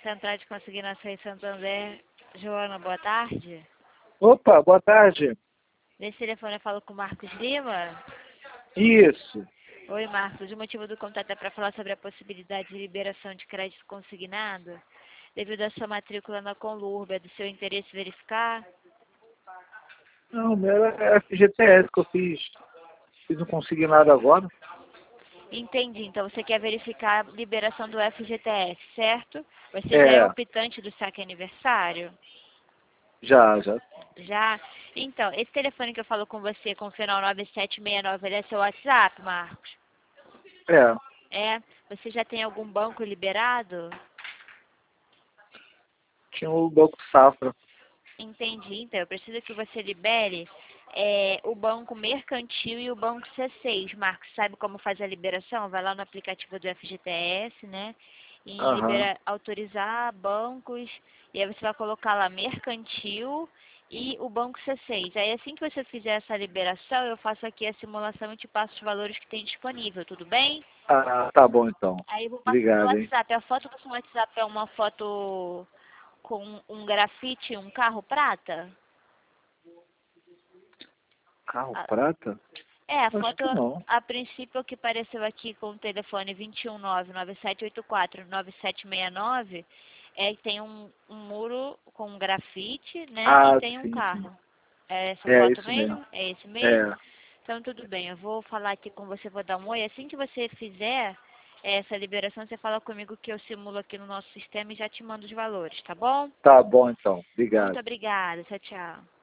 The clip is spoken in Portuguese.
Central de Consignação em Santander. Joana, boa tarde. Opa, boa tarde. Nesse telefone eu falo com o Marcos Lima. Isso. Oi, Marcos. O motivo do contato é para falar sobre a possibilidade de liberação de crédito consignado devido à sua matrícula na Conlurb. É do seu interesse verificar? Não, o meu é FGTS que eu fiz. Fiz um consignado agora. Entendi. Então você quer verificar a liberação do FGTS, certo? Você já é É, optante do saque aniversário? já. Já? Então, esse telefone que eu falo com você com o final 9769, ele é seu WhatsApp, Marcos? É, É? Você já tem algum banco liberado? tinha o Banco Safra. Entendi. Então, eu preciso que você libere o Banco Mercantil e o Banco C6. Marcos, sabe como fazer a liberação? Vai lá no aplicativo do FGTS, né? E Aham. autorizar bancos. E aí você vai colocar lá Mercantil e o Banco C6. Aí assim que você fizer essa liberação, eu faço aqui a simulação e te passo os valores que tem disponível, tudo bem? Ah, tá bom então. Aí eu vou passar no Obrigado, hein. WhatsApp. A foto do seu WhatsApp é uma foto com um grafite, um carro prata? Carro A- prata? a Acho foto, que não. a princípio, que apareceu aqui com o telefone 21997849769, tem um muro com um grafite, né? E Ah, tem um sim. carro. É essa É foto isso mesmo. mesmo? É esse mesmo? É, Então, tudo bem. Eu vou falar aqui com você, vou dar um oi. Assim que você fizer essa liberação, você fala comigo que eu simulo aqui no nosso sistema e já te mando os valores, tá bom? tá bom então. Muito Obrigado. obrigada. Tchau, tchau.